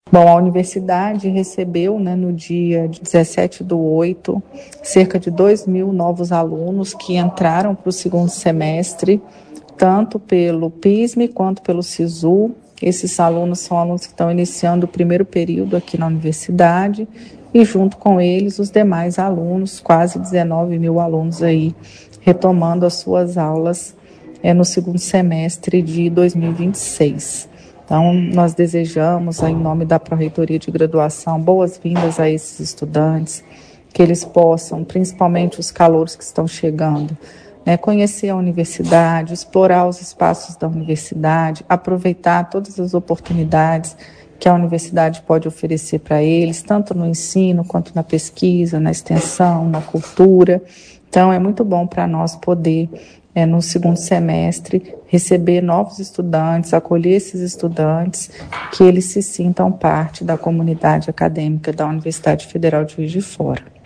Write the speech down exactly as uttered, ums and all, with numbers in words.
Bom, a universidade recebeu, né, no dia dezessete do oito, cerca de dois mil novos alunos que entraram para o segundo semestre, tanto pelo PISME quanto pelo SISU. Esses alunos são alunos que estão iniciando o primeiro período aqui na universidade e junto com eles os demais alunos, quase dezenove mil alunos aí, retomando as suas aulas é, no segundo semestre de dois mil e vinte e seis. Então, nós desejamos, em nome da Pró-Reitoria de Graduação, boas-vindas a esses estudantes, que eles possam, principalmente os calouros que estão chegando, né, conhecer a universidade, explorar os espaços da universidade, aproveitar todas as oportunidades que a universidade pode oferecer para eles, tanto no ensino, quanto na pesquisa, na extensão, na cultura. Então, é muito bom para nós poder, é, no segundo semestre, receber novos estudantes, acolher esses estudantes, que eles se sintam parte da comunidade acadêmica da Universidade Federal de Juiz de Fora.